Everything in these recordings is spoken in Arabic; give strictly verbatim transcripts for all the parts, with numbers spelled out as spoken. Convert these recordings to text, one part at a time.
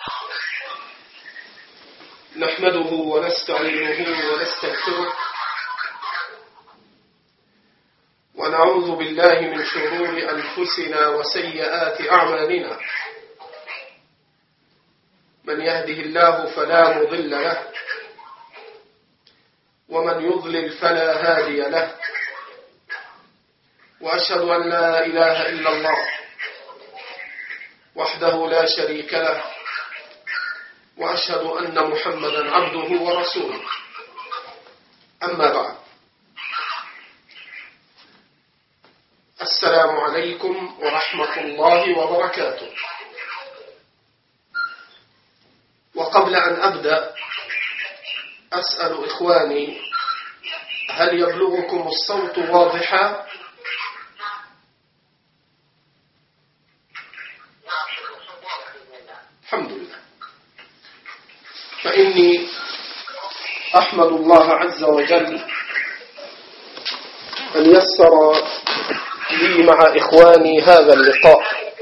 نحمده ونستعينه ونستغفره ونعوذ بالله من شرور أنفسنا وسيئات أعمالنا. من يهده الله فلا مضل له ومن يضلل فلا هادي له، وأشهد أن لا إله إلا الله وحده لا شريك له، وأشهد أن محمدا عبده ورسوله. أما بعد، السلام عليكم ورحمة الله وبركاته. وقبل أن أبدأ أسأل إخواني، هل يبلغكم الصوت واضحا؟ الحمد لله. فإني أحمد الله عز وجل أن يسر لي مع إخواني هذا اللقاء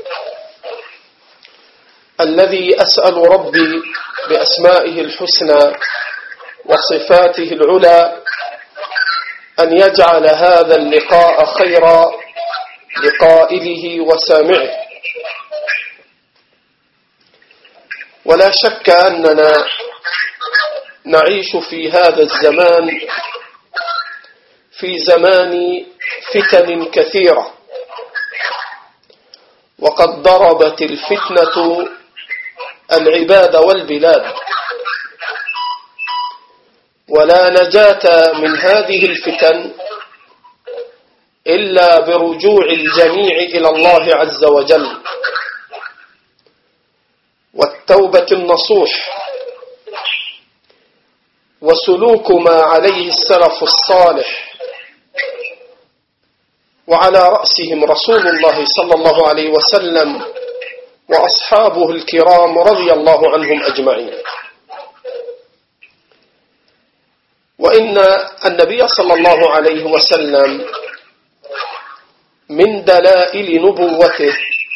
الذي أسأل ربي بأسمائه الحسنى وصفاته العلى أن يجعل هذا اللقاء خير لقائله وسامعه. ولا شك أننا نعيش في هذا الزمان في زمان فتن كثيرة، وقد ضربت الفتنة العباد والبلاد، ولا نجاة من هذه الفتن إلا برجوع الجميع إلى الله عز وجل والتوبة النصوح وسلوك ما عليه السلف الصالح، وعلى رأسهم رسول الله صلى الله عليه وسلم وأصحابه الكرام رضي الله عنهم أجمعين. وإن النبي صلى الله عليه وسلم من دلائل نبوته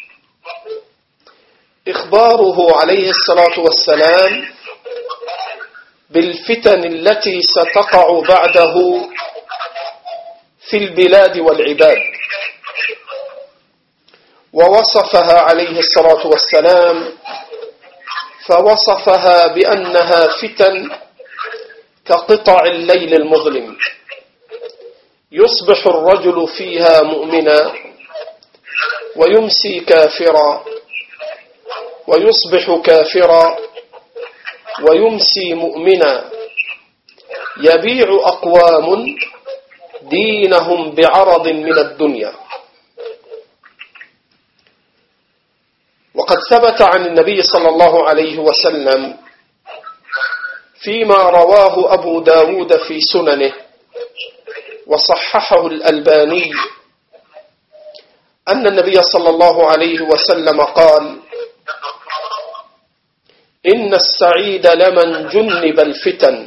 إخباره عليه الصلاة والسلام بالفتن التي ستقع بعده في البلاد والعباد، ووصفها عليه الصلاة والسلام فوصفها بأنها فتن كقطع الليل المظلم، يصبح الرجل فيها مؤمنا ويمسي كافرا، ويصبح كافرا ويمسي مؤمنا، يبيع أقوام دينهم بعرض من الدنيا. وقد ثبت عن النبي صلى الله عليه وسلم فيما رواه أبو داود في سننه وصححه الألباني أن النبي صلى الله عليه وسلم قال: إن السعيد لمن جنب الفتن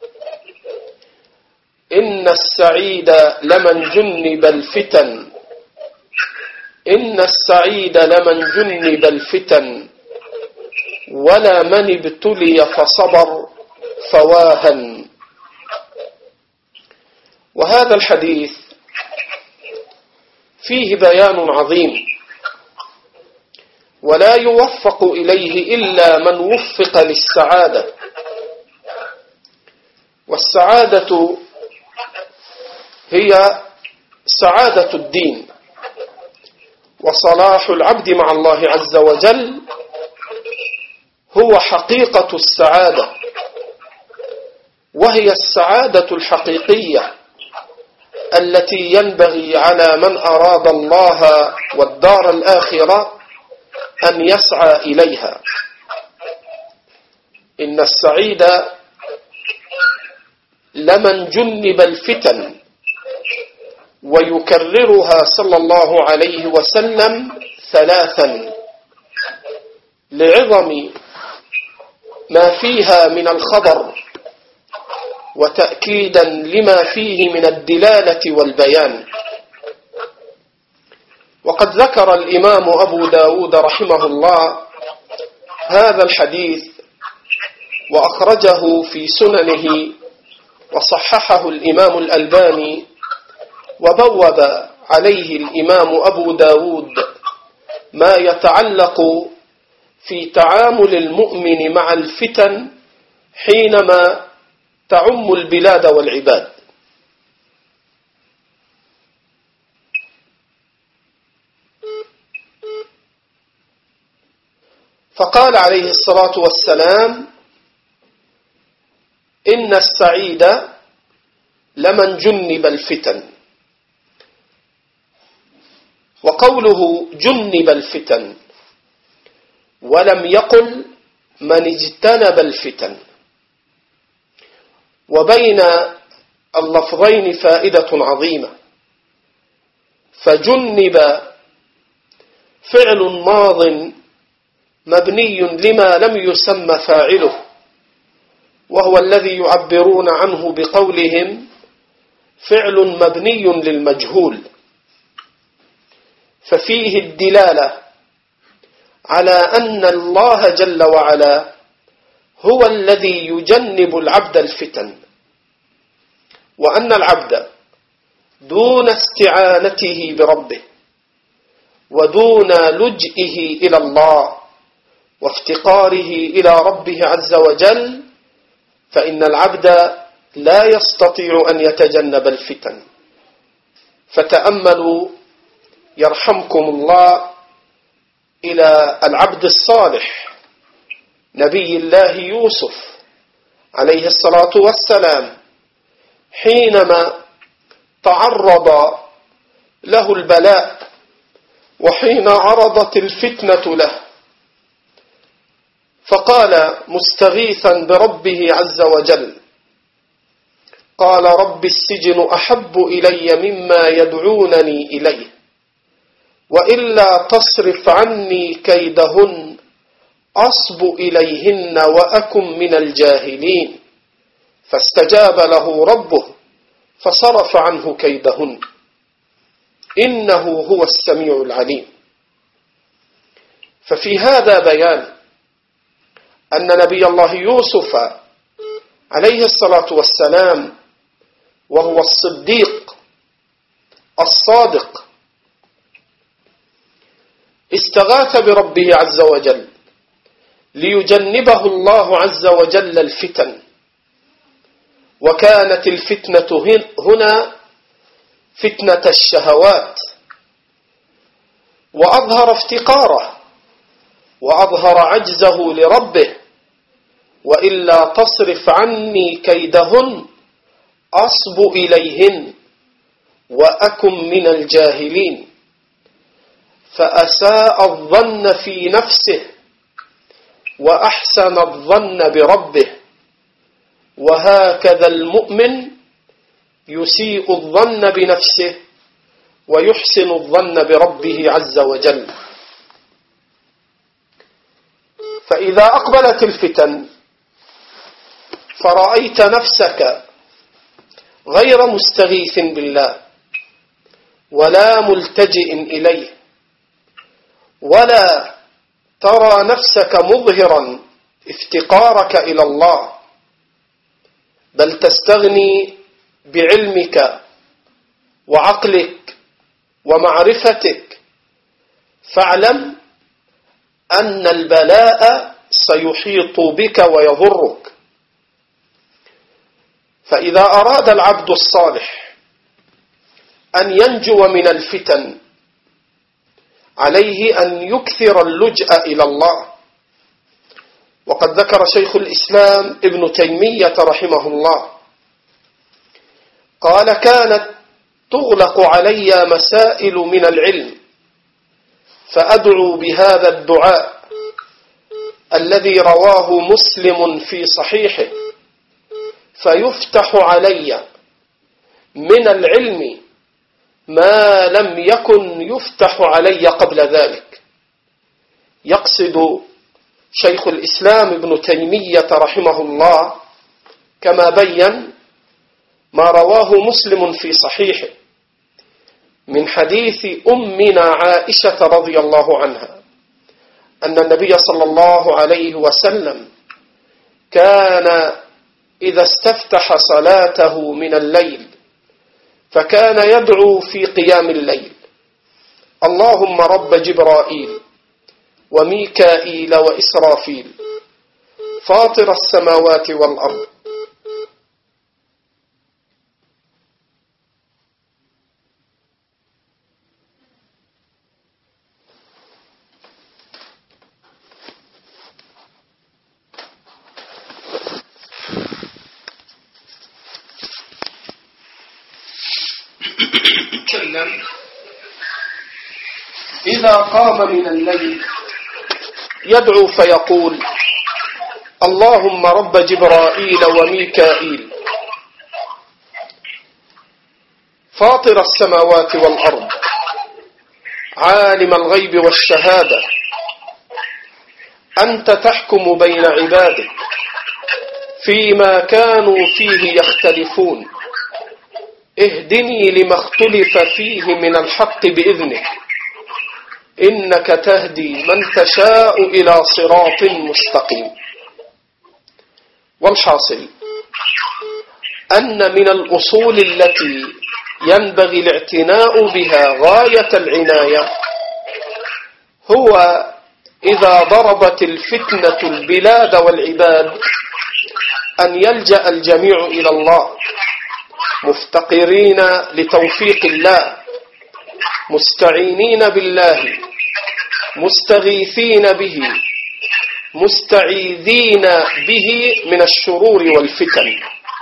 إن السعيد لمن جنب الفتن إن السعيد لمن جنب الفتن ولا من ابتلي فصبر فواهن. وهذا الحديث فيه بيان عظيم، ولا يوفق إليه إلا من وفق للسعادة. والسعادة هي سعادة الدين وصلاح العبد مع الله عز وجل، هو حقيقة السعادة، وهي السعادة الحقيقية التي ينبغي على من أراد الله والدار الآخرة أن يسعى إليها. إن السعيد لمن جنب الفتن، ويكررها صلى الله عليه وسلم ثلاثا لعظم ما فيها من الخبر وتأكيدا لما فيه من الدلالة والبيان. وقد ذكر الإمام أبو داود رحمه الله هذا الحديث وأخرجه في سننه وصححه الإمام الألباني، وبوب عليه الإمام أبو داود ما يتعلق في تعامل المؤمن مع الفتن حينما تعم البلاد والعباد. فقال عليه الصلاة والسلام: إن السعيد لمن جنب الفتن. وقوله جنب الفتن ولم يقل من اجتنب الفتن، وبين اللفظين فائدة عظيمة. فجنب فعل ماض مبني لما لم يسمى فاعله، وهو الذي يعبرون عنه بقولهم فعل مبني للمجهول، ففيه الدلالة على أن الله جل وعلا هو الذي يجنب العبد الفتن، وأن العبد دون استعانته بربه ودون لجئه إلى الله وافتقاره إلى ربه عز وجل، فإن العبد لا يستطيع أن يتجنب الفتن. فتأملوا يرحمكم الله إلى العبد الصالح نبي الله يوسف عليه الصلاة والسلام، حينما تعرض له البلاء وحين عرضت الفتنة له، فقال مستغيثا بربه عز وجل، قال: رب السجن أحب إلي مما يدعونني إليه، وإلا تصرف عني كيدهن أصب إليهن وأكن من الجاهلين. فاستجاب له ربه فصرف عنه كيدهن، إنه هو السميع العليم. ففي هذا بيان أن نبي الله يوسف عليه الصلاة والسلام، وهو الصديق الصادق، استغاث بربه عز وجل ليجنبه الله عز وجل الفتن. وكانت الفتنة هنا فتنة الشهوات، وأظهر افتقاره وأظهر عجزه لربه، وإلا تصرف عني كيدهن أصب إليهن وأكن من الجاهلين. فأساء الظن في نفسه وأحسن الظن بربه، وهكذا المؤمن يسيء الظن بنفسه ويحسن الظن بربه عز وجل. فإذا أقبلت الفتن فرأيت نفسك غير مستغيث بالله ولا ملتجئ إليه، ولا ترى نفسك مظهرا افتقارك إلى الله، بل تستغني بعلمك وعقلك ومعرفتك، فاعلم أن البلاء سيحيط بك ويضرك. فإذا أراد العبد الصالح أن ينجو من الفتن عليه أن يكثر اللجأ إلى الله. وقد ذكر شيخ الإسلام ابن تيمية رحمه الله قال: كانت تغلق علي مسائل من العلم، فأدعو بهذا الدعاء الذي رواه مسلم في صحيحه، فيفتح علي من العلم ما لم يكن يفتح علي قبل ذلك. يقصد شيخ الإسلام ابن تيمية رحمه الله كما بين ما رواه مسلم في صحيحه من حديث أمنا عائشة رضي الله عنها أن النبي صلى الله عليه وسلم كان إذا استفتح صلاته من الليل فكان يدعو في قيام الليل: اللهم رب جبرائيل وميكائيل وإسرافيل فاطر السماوات والأرض إذا قام من الليل يدعو فيقول: اللهم رب جبرائيل وميكائيل فاطر السماوات والأرض عالم الغيب والشهادة أنت تحكم بين عبادك فيما كانوا فيه يختلفون اهدني لما اختلف فيه من الحق بإذنك إنك تهدي من تشاء إلى صراط مستقيم. والحاصل أن من الأصول التي ينبغي الاعتناء بها غاية العناية هو إذا ضربت الفتنة البلاد والعباد أن يلجأ الجميع إلى الله مفتقرين لتوفيق الله مستعينين بالله مستغيثين به مستعيذين به من الشرور والفتن.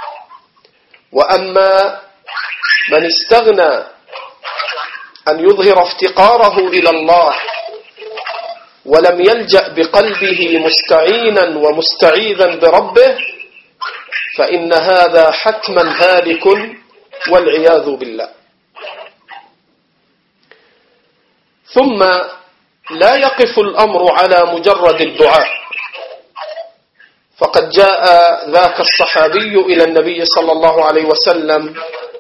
وأما من استغنى أن يظهر افتقاره إلى الله ولم يلجأ بقلبه مستعينا ومستعيذا بربه فإن هذا حتما هالك والعياذ بالله. ثم لا يقف الأمر على مجرد الدعاء، فقد جاء ذاك الصحابي إلى النبي صلى الله عليه وسلم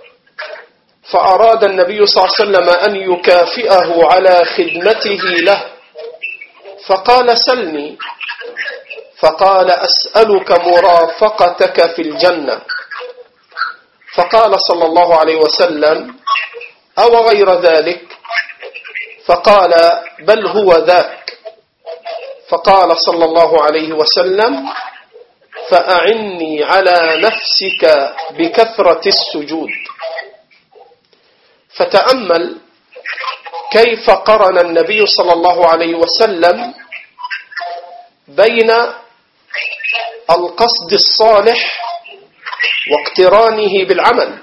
فأراد النبي صلى الله عليه وسلم أن يكافئه على خدمته له فقال: سلني. فقال: أسألك مرافقتك في الجنة. فقال صلى الله عليه وسلم: أو غير ذلك؟ فقال: بل هو ذاك. فقال صلى الله عليه وسلم: فأعني على نفسك بكثرة السجود. فتأمل كيف قرن النبي صلى الله عليه وسلم بين القصد الصالح واقترانه بالعمل،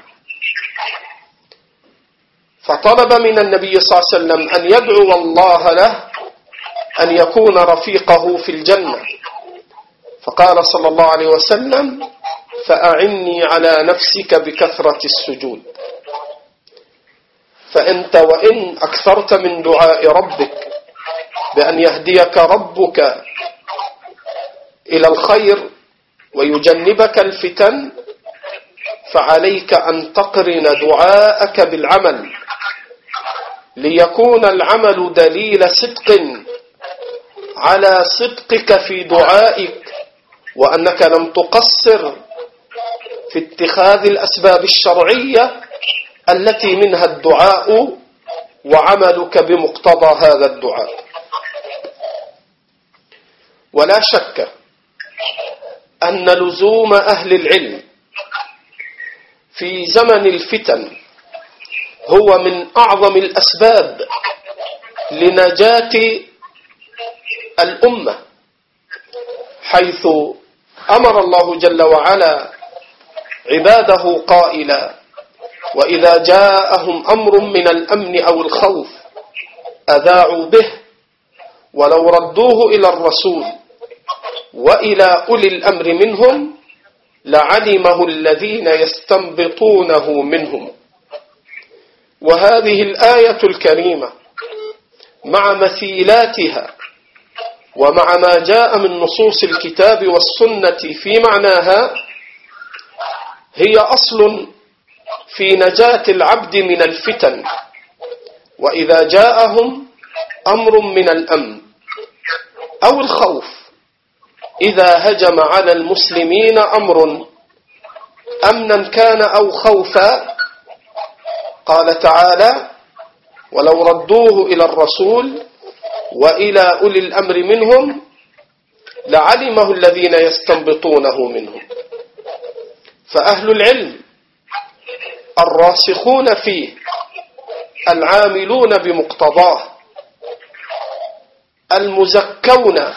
فطلب من النبي صلى الله عليه وسلم أن يدعو الله له أن يكون رفيقه في الجنة، فقال صلى الله عليه وسلم: فأعني على نفسك بكثرة السجود. فأنت وإن أكثرت من دعاء ربك بأن يهديك ربك إلى الخير ويجنبك الفتن فعليك أن تقرن دعاءك بالعمل ليكون العمل دليل صدق على صدقك في دعائك وأنك لم تقصر في اتخاذ الأسباب الشرعية التي منها الدعاء وعملك بمقتضى هذا الدعاء. ولا شك أن لزوم أهل العلم في زمن الفتن هو من أعظم الأسباب لنجاة الأمة، حيث أمر الله جل وعلا عباده قائلا: وإذا جاءهم أمر من الأمن أو الخوف أذاعوا به ولو ردوه إلى الرسول وإلى أولي الأمر منهم لعلمه الذين يستنبطونه منهم. وهذه الآية الكريمة مع مثيلاتها ومع ما جاء من نصوص الكتاب والسنة في معناها هي أصل في نجاة العبد من الفتن. وإذا جاءهم أمر من الأمن أو الخوف إذا هجم على المسلمين أمر أمنا كان أو خوفا، قال تعالى: ولو ردوه إلى الرسول وإلى أولي الأمر منهم لعلمه الذين يستنبطونه منهم. فأهل العلم الراسخون فيه العاملون بمقتضاه المزكون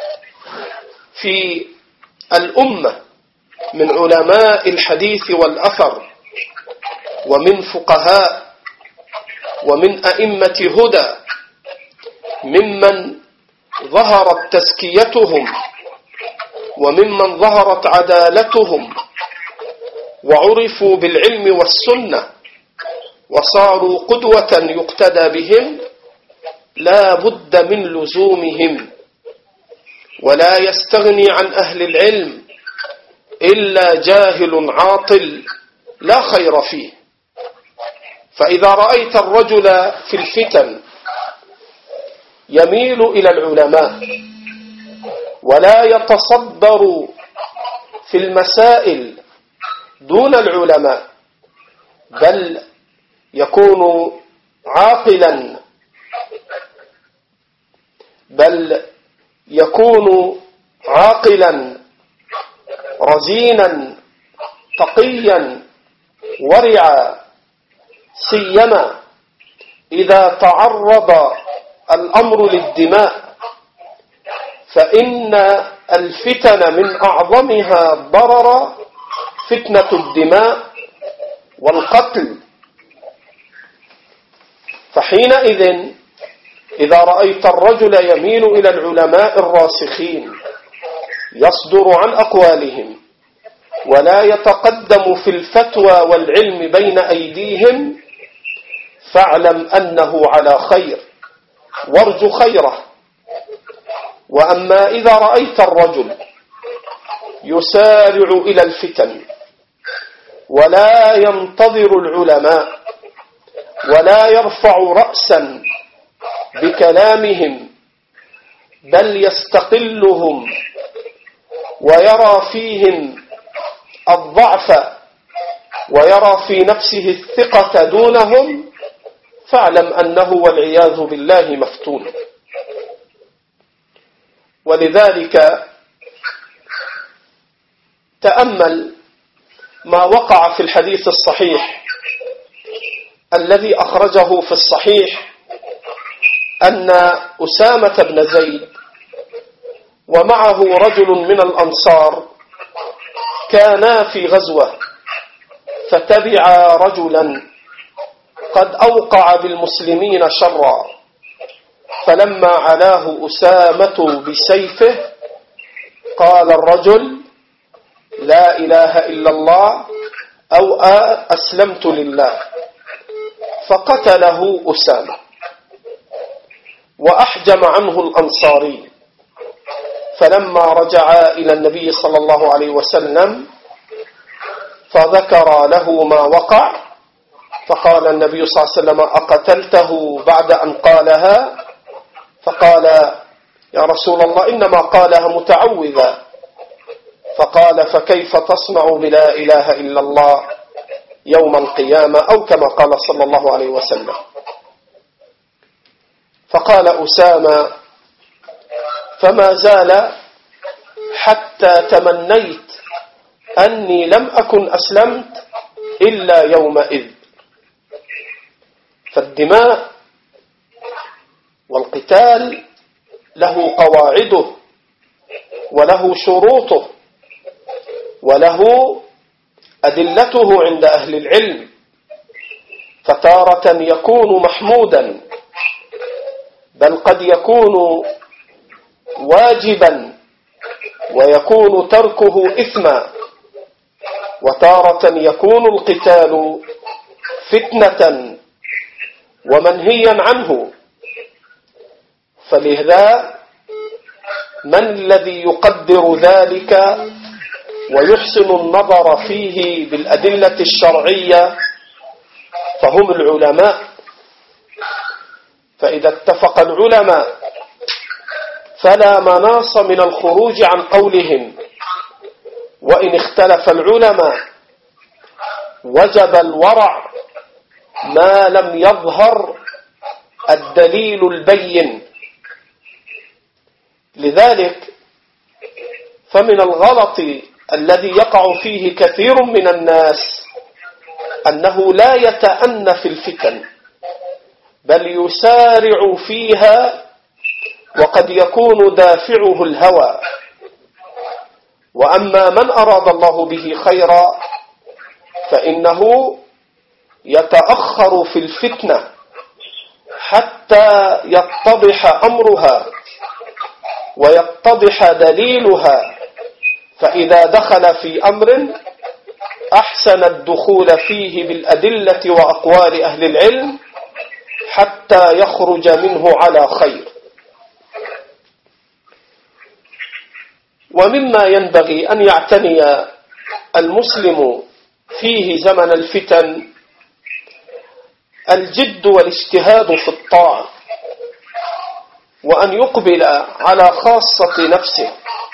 في الأمة من علماء الحديث والأثر ومن فقهاء ومن أئمة هدى ممن ظهرت تزكيتهم وممن ظهرت عدالتهم وعرفوا بالعلم والسنة وصاروا قدوة يقتدى بهم، لا بد من لزومهم، ولا يستغني عن أهل العلم إلا جاهل عاطل لا خير فيه. فإذا رأيت الرجل في الفتن يميل إلى العلماء ولا يتصدر في المسائل دون العلماء، بل يكون عاقلا بل يكون عاقلا رزينا تقيا ورعا، سيما إذا تعرض الأمر للدماء، فإن الفتن من أعظمها ضرر فتنة الدماء والقتل. فحينئذ إذا رأيت الرجل يميل إلى العلماء الراسخين يصدر عن أقوالهم ولا يتقدم في الفتوى والعلم بين أيديهم، فاعلم أنه على خير وارجو خيره. وأما إذا رأيت الرجل يسارع إلى الفتن ولا ينتظر العلماء ولا يرفع رأسا بكلامهم، بل يستقلهم ويرى فيهم الضعف ويرى في نفسه الثقة دونهم، فاعلم أنه والعياذ بالله مفتون. ولذلك تأمل ما وقع في الحديث الصحيح الذي أخرجه في الصحيح أن أسامة بن زيد ومعه رجل من الأنصار كانا في غزوة، فتبعا رجلا قد أوقع بالمسلمين شرا، فلما علاه أسامة بسيفه قال الرجل: لا إله إلا الله أو أسلمت لله، فقتله أسامة وأحجم عنه الأنصاري. فلما رجع إلى النبي صلى الله عليه وسلم فذكر له ما وقع، فقال النبي صلى الله عليه وسلم: أقتلته بعد أن قالها؟ فقال: يا رسول الله إنما قالها متعوذا. فقال: فكيف تصنع بلا إله إلا الله يوم القيامة، أو كما قال صلى الله عليه وسلم. فقال أسامة: فما زال حتى تمنيت أني لم أكن أسلمت إلا يومئذ. فالدماء والقتال له قواعده وله شروطه وله أدلته عند أهل العلم، فتارة يكون محمودا بل قد يكون واجبا ويكون تركه إثما، وتارة يكون القتال فتنة ومنهيا عنه. فلهذا من الذي يقدر ذلك ويحسن النظر فيه بالأدلة الشرعية؟ فهم العلماء. فإذا اتفق العلماء فلا مناص من الخروج عن قولهم، وإن اختلف العلماء وجب الورع ما لم يظهر الدليل البين. لذلك فمن الغلط الذي يقع فيه كثير من الناس أنه لا يتأنى في الفتن، بل يسارع فيها، وقد يكون دافعه الهوى. وأما من أراد الله به خيرا فإنه يتأخر في الفتنة حتى يتضح أمرها ويتضح دليلها، فإذا دخل في أمر أحسن الدخول فيه بالأدلة وأقوال أهل العلم حتى يخرج منه على خير. ومما ينبغي أن يعتني المسلم فيه زمن الفتن الجد والاجتهاد في الطاعة، وأن يقبل على خاصة نفسه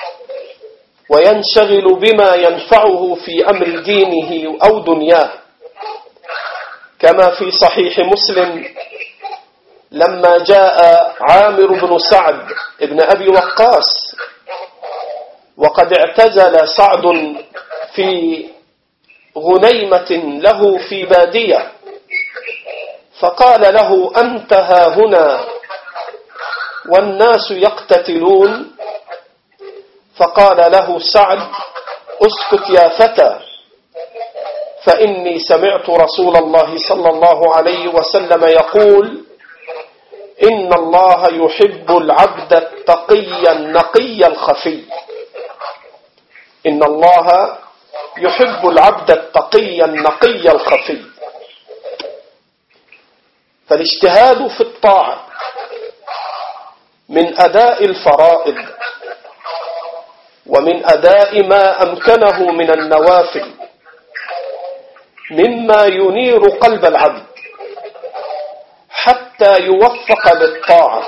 وينشغل بما ينفعه في أمر دينه أو دنياه، كما في صحيح مسلم لما جاء عامر بن سعد ابن أبي وقاص وقد اعتزل سعد في غنيمة له في بادية، فقال له: أنت ها هنا والناس يقتتلون؟ فقال له سعد: اسكت يا فتى، فإني سمعت رسول الله صلى الله عليه وسلم يقول: إن الله يحب العبد التقي النقي الخفي. إن الله يحب العبد التقي النقي الخفي. فالاجتهاد في الطاعة من أداء الفرائض ومن أداء ما أمكنه من النوافل مما ينير قلب العبد حتى يوفق للطاعة.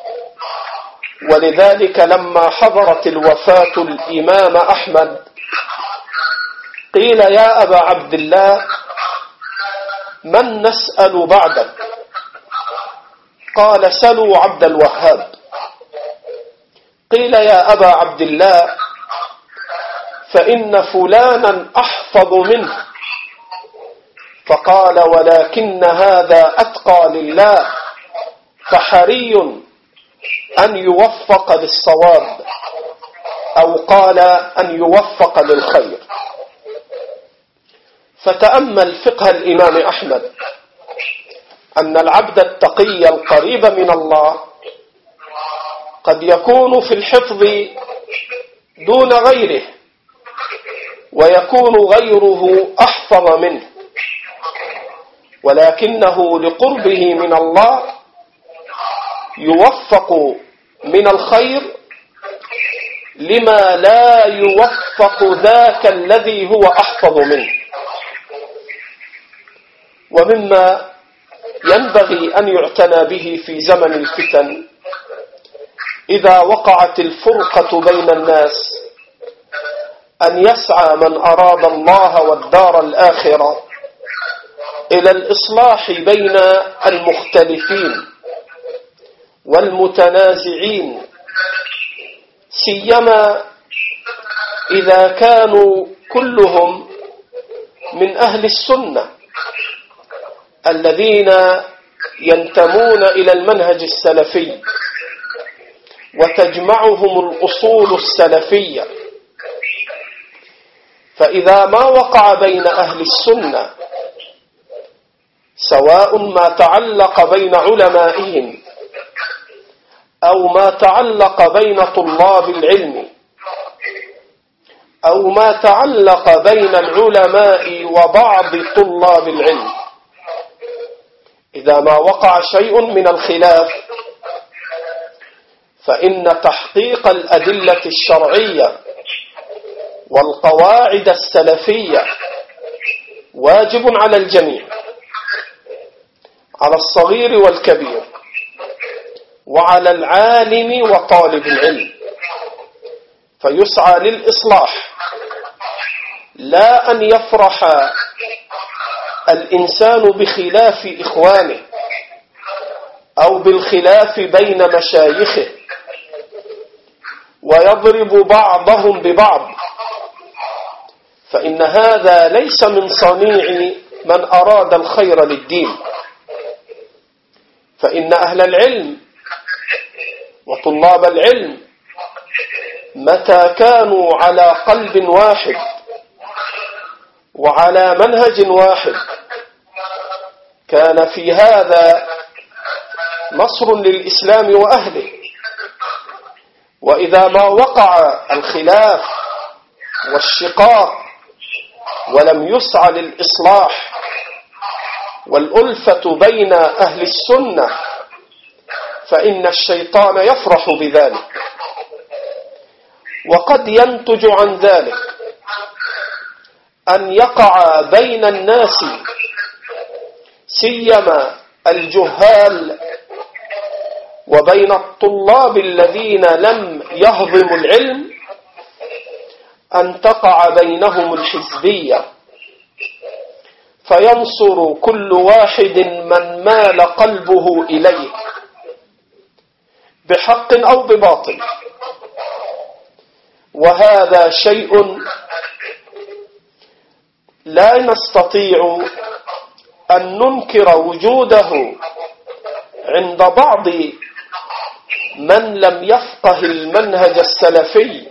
ولذلك لما حضرت الوفاة الإمام أحمد قيل: يا أبا عبد الله، من نسأل بعدك؟ قال: سلوا عبد الوهاب. قيل: يا أبا عبد الله، فإن فلانا أحفظ منه. فقال: ولكن هذا أتقى لله، فحري أن يوفق للصواب، أو قال أن يوفق للخير. فتأمل فقه الإمام أحمد أن العبد التقي القريب من الله قد يكون في الحفظ دون غيره، ويكون غيره أحفظ منه، ولكنه لقربه من الله يوفق من الخير لما لا يوفق ذاك الذي هو أحفظ منه. ومما ينبغي أن يعتنى به في زمن الفتن إذا وقعت الفرقة بين الناس أن يسعى من أراد الله والدار الآخرة إلى الإصلاح بين المختلفين والمتنازعين، سيما إذا كانوا كلهم من أهل السنة الذين ينتمون إلى المنهج السلفي وتجمعهم الأصول السلفية. فإذا ما وقع بين أهل السنة سواء ما تعلق بين علمائهم أو ما تعلق بين طلاب العلم أو ما تعلق بين العلماء وبعض طلاب العلم، إذا ما وقع شيء من الخلاف فإن تحقيق الأدلة الشرعية والقواعد السلفية واجب على الجميع، على الصغير والكبير، وعلى العالم وطالب العلم، فيسعى للإصلاح، لا أن يفرح الإنسان بخلاف إخوانه أو بالخلاف بين مشايخه ويضرب بعضهم ببعض، فإن هذا ليس من صنيع من أراد الخير للدين. فإن أهل العلم وطلاب العلم متى كانوا على قلب واحد وعلى منهج واحد كان في هذا نصر للإسلام وأهله. وإذا ما وقع الخلاف والشقاق ولم يسعى للإصلاح والألفة بين أهل السنة فإن الشيطان يفرح بذلك، وقد ينتج عن ذلك أن يقع بين الناس سيما الجهال وبين الطلاب الذين لم يهضموا العلم أن تقع بينهم الحزبية، فينصر كل واحد من مال قلبه إليه بحق أو بباطل. وهذا شيء لا نستطيع أن ننكر وجوده عند بعض من لم يفقه المنهج السلفي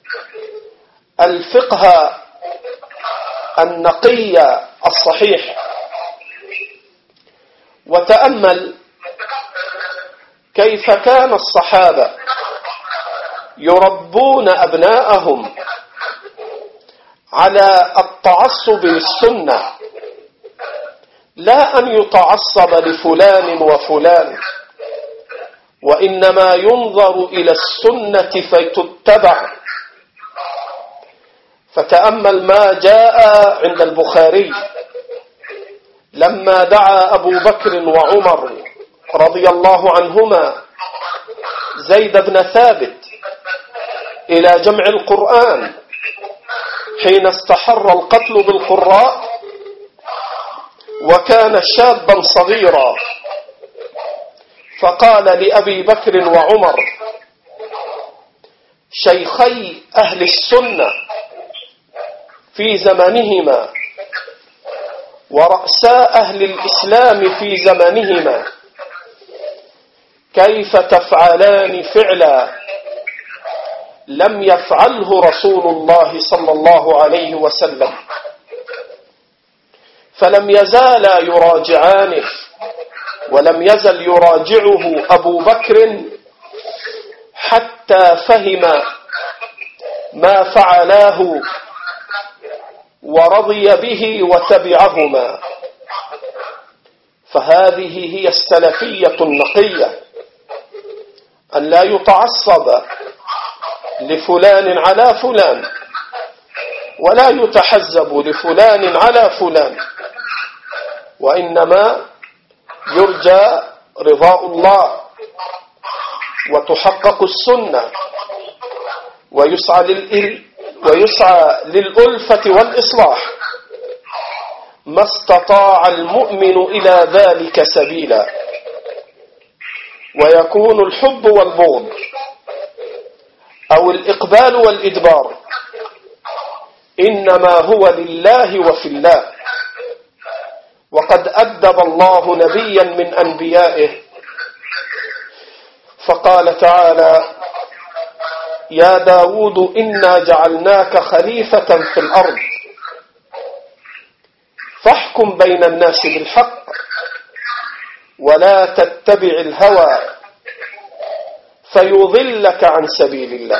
الفقه النقي الصحيح. وتأمل كيف كان الصحابة يربون أبناءهم على التعصب للسنة، لا أن يتعصب لفلان وفلان، وإنما ينظر إلى السنة فتتبع. فتأمل ما جاء عند البخاري لما دعا أبو بكر وعمر رضي الله عنهما زيد بن ثابت إلى جمع القرآن حين استحر القتل بالقراء، وكان شابا صغيرا، فقال لأبي بكر وعمر شيخي أهل السنة في زمانهما ورأساء أهل الإسلام في زمانهما، كيف تفعلان فعلا لم يفعله رسول الله صلى الله عليه وسلم؟ فلم يزالا يراجعانه، ولم يزل يراجعه أبو بكر حتى فهم ما فعلاه ورضي به وتبعهما. فهذه هي السلفية النقية، أن لا يتعصب لفلان على فلان، ولا يتحزب لفلان على فلان، وإنما يرجى رضاء الله وتحقق السنة ويسعى للإل ويسعى للألفة والإصلاح ما استطاع المؤمن إلى ذلك سبيلا. ويكون الحب والبغض أو الإقبال والإدبار إنما هو لله وفي الله. وقد أدب الله نبيا من أنبيائه فقال تعالى: يا داود إنا جعلناك خليفة في الأرض فاحكم بين الناس بالحق ولا تتبع الهوى فيضلك عن سبيل الله.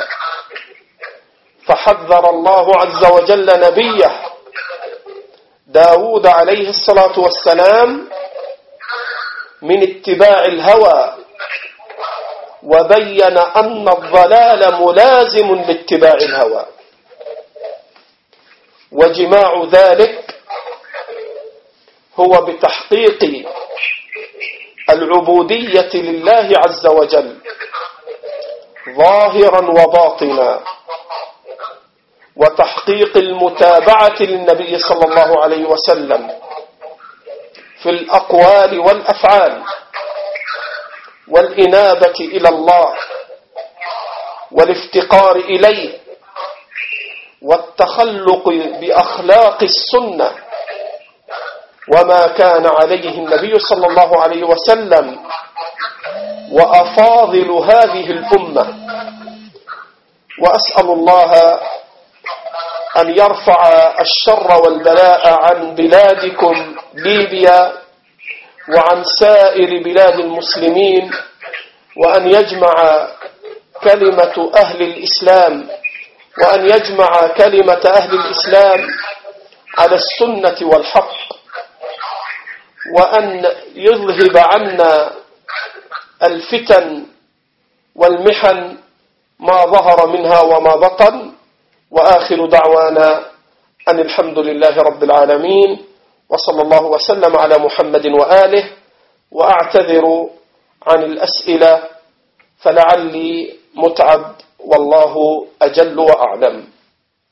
فحذر الله عز وجل نبيه داود عليه الصلاة والسلام من اتباع الهوى، وبين أن الضلال ملازم لاتباع الهوى، وجماع ذلك هو بتحقيق العبودية لله عز وجل ظاهرا وباطنا، وتحقيق المتابعة للنبي صلى الله عليه وسلم في الأقوال والأفعال، والإنابة إلى الله والافتقار إليه، والتخلق بأخلاق السنة وما كان عليه النبي صلى الله عليه وسلم وأفاضل هذه الأمة. وأسأل الله أن يرفع الشر والبلاء عن بلادكم ليبيا وعن سائر بلاد المسلمين، وأن يجمع كلمة أهل الإسلام وأن يجمع كلمة أهل الإسلام على السنة والحق، وأن يذهب عنا الفتن والمحن ما ظهر منها وما بطن. وآخر دعوانا أن الحمد لله رب العالمين، وصلى الله وسلم على محمد وآله. وأعتذر عن الأسئلة فلعلي متعب، والله أجل وأعلم.